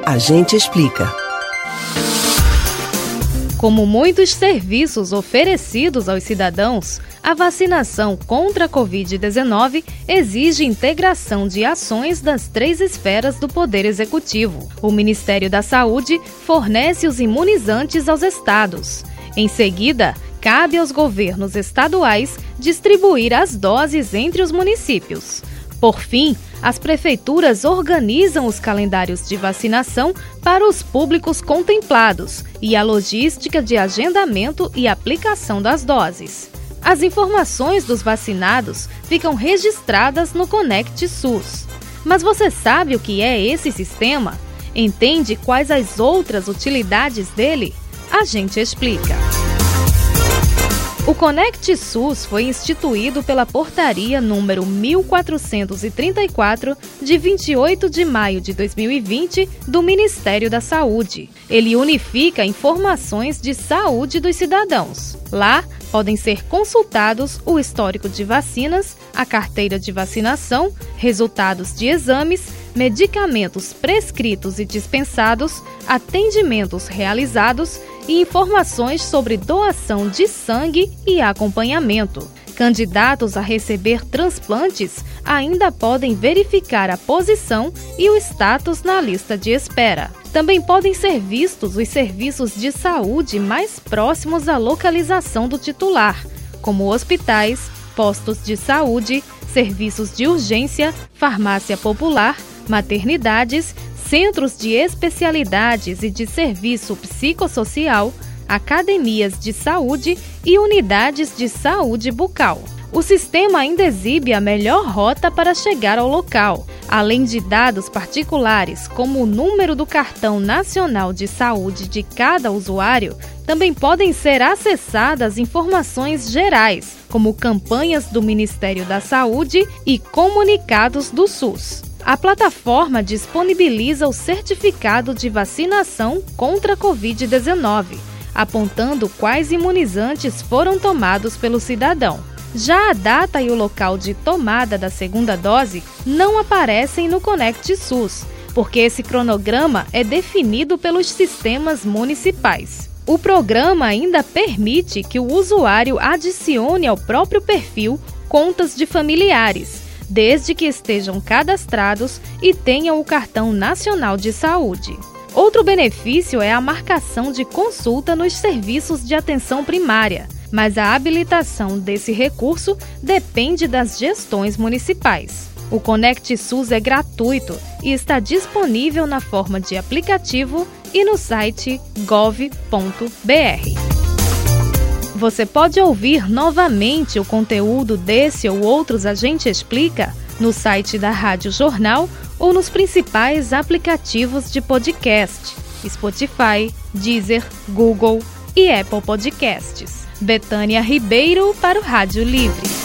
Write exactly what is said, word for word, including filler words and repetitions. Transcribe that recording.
A gente explica. Como muitos serviços oferecidos aos cidadãos, a vacinação contra a covid dezenove exige integração de ações das três esferas do Poder Executivo. O Ministério da Saúde fornece os imunizantes aos estados. Em seguida, cabe aos governos estaduais distribuir as doses entre os municípios. Por fim, as prefeituras organizam os calendários de vacinação para os públicos contemplados e a logística de agendamento e aplicação das doses. As informações dos vacinados ficam registradas no Conect SUS. Mas você sabe o que é esse sistema? Entende quais as outras utilidades dele? A gente explica. O Conect SUS foi instituído pela Portaria número mil quatrocentos e trinta e quatro, de vinte e oito de maio de dois mil e vinte, do Ministério da Saúde. Ele unifica informações de saúde dos cidadãos. Lá, podem ser consultados o histórico de vacinas, a carteira de vacinação, resultados de exames, medicamentos prescritos e dispensados, atendimentos realizados e informações sobre doação de sangue e acompanhamento. Candidatos a receber transplantes ainda podem verificar a posição e o status na lista de espera. Também podem ser vistos os serviços de saúde mais próximos à localização do titular, como hospitais, postos de saúde, serviços de urgência, farmácia popular, maternidades, centros de especialidades e de serviço psicossocial, academias de saúde e unidades de saúde bucal. O sistema ainda exibe a melhor rota para chegar ao local. Além de dados particulares, como o número do cartão nacional de saúde de cada usuário, também podem ser acessadas informações gerais, como campanhas do Ministério da Saúde e comunicados do SUS. A plataforma disponibiliza o certificado de vacinação contra a covid dezenove, apontando quais imunizantes foram tomados pelo cidadão. Já a data e o local de tomada da segunda dose não aparecem no Conect SUS, porque esse cronograma é definido pelos sistemas municipais. O programa ainda permite que o usuário adicione ao próprio perfil contas de familiares, desde que estejam cadastrados e tenham o cartão nacional de saúde. Outro benefício é a marcação de consulta nos serviços de atenção primária, mas a habilitação desse recurso depende das gestões municipais. O Conect SUS é gratuito e está disponível na forma de aplicativo e no site gov ponto br. Você pode ouvir novamente o conteúdo desse ou outros A Gente Explica no site da Rádio Jornal ou nos principais aplicativos de podcast, Spotify, Deezer, Google e Apple Podcasts. Betânia Ribeiro para o Rádio Livre.